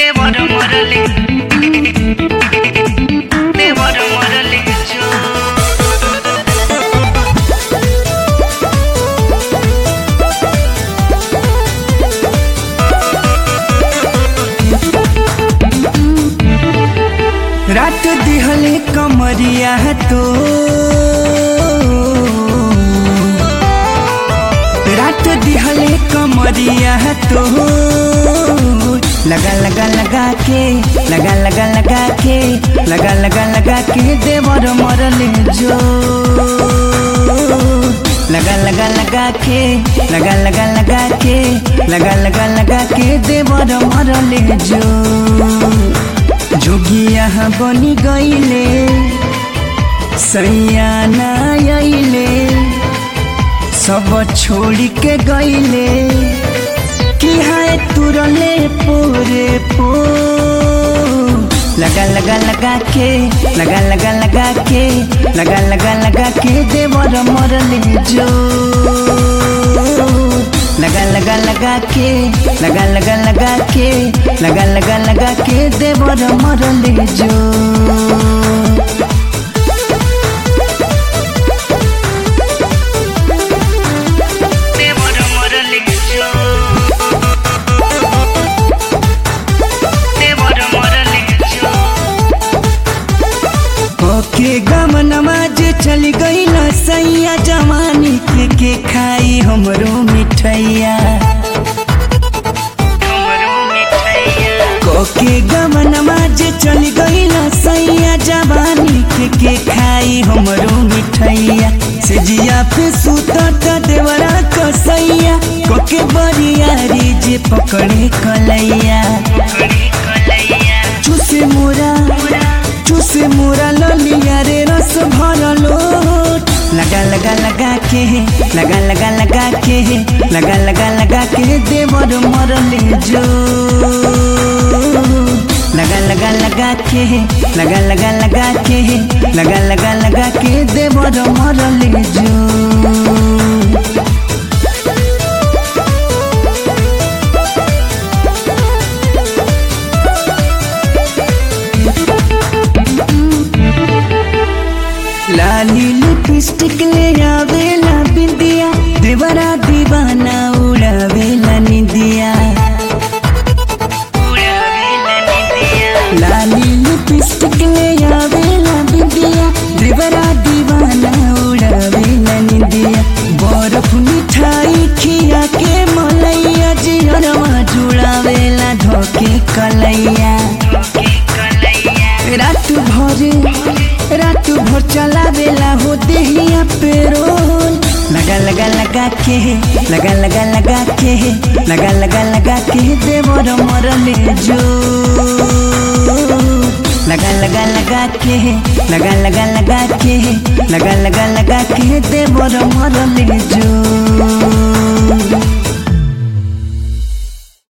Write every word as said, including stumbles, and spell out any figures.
देवर मरले देवर मरले जो रात दिहले कमरिया तो रात दिहले कमरिया तो लगा लगा लगा के लगा लगा लगा के लगा लगा लगा के देवर मरले जो लगा लगा लगा के लगा लगा लगा के लगा लगा लगा के देवर मरले जो जोगिया बनी गईले सैया ना आइले सब छोड़ी के गईले कि हाय तुरले पूरे पो लगा लगा लगा के लगा लगा लगा के लगा लगा लगा के देवर मरले जो लगा लगा लगा के लगा लगा लगा के लगा लगा लगा के देवर मरले जो देवर मरले जो देवर मरले जो ओके गम नमाज चल गई न सैया जवानी के के खाई हमरो मिठैया हमरो मिठैया ओके गम नमाज चल गई न सैया जवानी के के खाई हमरो मिठैया से जिया पे सुतत देवरा कसैया कोके बरियारी जे पकड़े कलैया पकड़ी कलैया चुसे मोरा चुसे मोरा ललिया रे रस भरलो लगा लगा लगा के लगा लगा लगा के लगा लगा लगा के देवर मरले जो लगा लगा लगा के लगा लगा लगा के लगा लगा लगा के देवर मरले जो लाली लिपस्टिक ले आवेला बिंदिया देवरा दीवाना उड़ावेला निंदिया उड़ावेला निंदिया लाली लिपस्टिक ले आवेला बिंदिया देवरा दीवाना उड़ावेला निंदिया बर्फ मिठाई खिया के मलैया जियरवा जुड़ावेला धोके कलैया धोके कलैया रात भर रात भर चलावेला हो देहिया पे रोल लगा लगा लगा के लगा लगा लगा के लगा लगा लगा के देवर मरले जो लगा लगा लगा के लगा लगा लगा के लगा लगा लगा के देवर मरले जो।